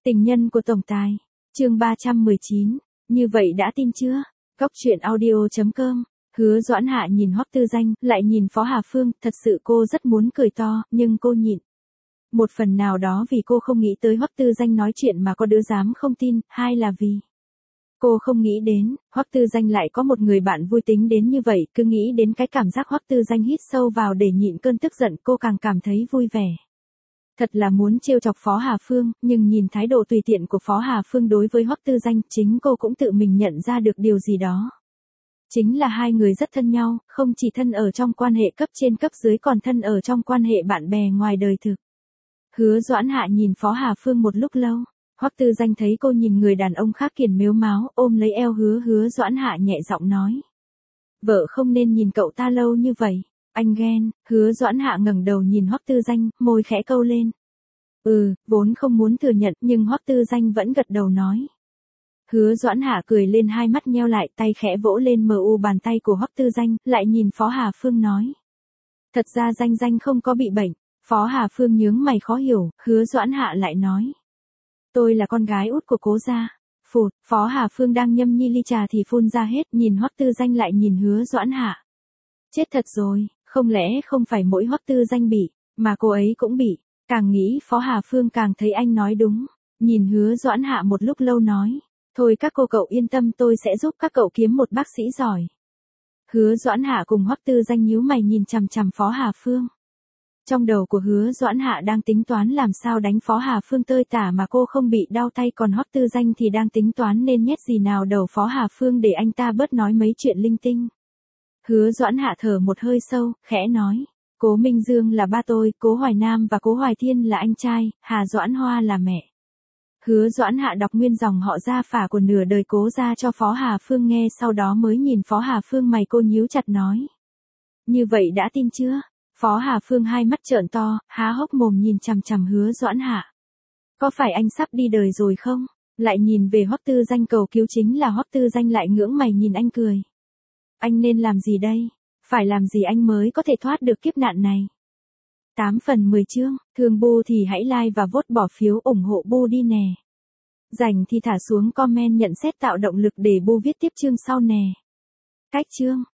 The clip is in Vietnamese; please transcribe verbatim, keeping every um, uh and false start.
Tình nhân của tổng tài. Chương ba trăm mười chín. Như vậy đã tin chưa? Cóc truyện audio chấm com. Hứa Doãn Hạ nhìn Hoắc Tư Danh, lại nhìn Phó Hà Phương, thật sự cô rất muốn cười to, nhưng cô nhịn. Một phần nào đó vì cô không nghĩ tới Hoắc Tư Danh nói chuyện mà có đứa dám không tin, hai là vì cô không nghĩ đến, Hoắc Tư Danh lại có một người bạn vui tính đến như vậy, cứ nghĩ đến cái cảm giác Hoắc Tư Danh hít sâu vào để nhịn cơn tức giận, cô càng cảm thấy vui vẻ. Thật là muốn trêu chọc Phó Hà Phương, nhưng nhìn thái độ tùy tiện của Phó Hà Phương đối với Hoắc Tư Danh, chính cô cũng tự mình nhận ra được điều gì đó. Chính là hai người rất thân nhau, không chỉ thân ở trong quan hệ cấp trên cấp dưới còn thân ở trong quan hệ bạn bè ngoài đời thực. Hứa Doãn Hạ nhìn Phó Hà Phương một lúc lâu, Hoắc Tư Danh thấy cô nhìn người đàn ông khác kiền mếu máo, ôm lấy eo hứa hứa Doãn Hạ nhẹ giọng nói. Vợ không nên nhìn cậu ta lâu như vậy, anh ghen. Hứa Doãn Hạ ngẩng đầu nhìn Hoắc Tư Danh, môi khẽ câu lên. Ừ, vốn không muốn thừa nhận nhưng Hoắc Tư Danh vẫn gật đầu nói. Hứa Doãn Hạ cười lên, hai mắt nheo lại, tay khẽ vỗ lên mờ u bàn tay của Hoắc Tư Danh, lại nhìn Phó Hà Phương nói. Thật ra Danh Danh không có bị bệnh. Phó Hà Phương nhướng mày khó hiểu, Hứa Doãn Hạ lại nói. Tôi là con gái út của Cố gia. Phụt, Phó Hà Phương đang nhâm nhi ly trà thì phun ra hết, nhìn Hoắc Tư Danh lại nhìn Hứa Doãn Hạ. Chết thật rồi, không lẽ không phải mỗi Hoắc Tư Danh bị, mà cô ấy cũng bị. Càng nghĩ Phó Hà Phương càng thấy anh nói đúng, nhìn Hứa Doãn Hạ một lúc lâu nói. Thôi các cô cậu yên tâm, tôi sẽ giúp các cậu kiếm một bác sĩ giỏi. Hứa Doãn Hạ cùng Hoắc Tư Danh nhíu mày nhìn chằm chằm Phó Hà Phương. Trong đầu của Hứa Doãn Hạ đang tính toán làm sao đánh Phó Hà Phương tơi tả mà cô không bị đau tay, còn Hoắc Tư Danh thì đang tính toán nên nhét gì nào đầu Phó Hà Phương để anh ta bớt nói mấy chuyện linh tinh. Hứa Doãn Hạ thở một hơi sâu, khẽ nói. Cố Minh Dương là ba tôi, Cố Hoài Nam và Cố Hoài Thiên là anh trai, Hà Doãn Hoa là mẹ. Hứa Doãn Hạ đọc nguyên dòng họ gia phả của nửa đời Cố gia cho Phó Hà Phương nghe, sau đó mới nhìn Phó Hà Phương, mày cô nhíu chặt nói. Như vậy đã tin chưa? Phó Hà Phương hai mắt trợn to, há hốc mồm nhìn chằm chằm Hứa Doãn Hạ. Có phải anh sắp đi đời rồi không? Lại nhìn về Hoắc Tư Danh cầu cứu, chính là Hoắc Tư Danh lại ngưỡng mày nhìn anh cười. Anh nên làm gì đây? Phải làm gì anh mới có thể thoát được kiếp nạn này? tám phần mười chương, thương Bu thì hãy like và vote bỏ phiếu ủng hộ Bu đi nè. Rảnh thì thả xuống comment nhận xét tạo động lực để Bu viết tiếp chương sau nè. Cách chương.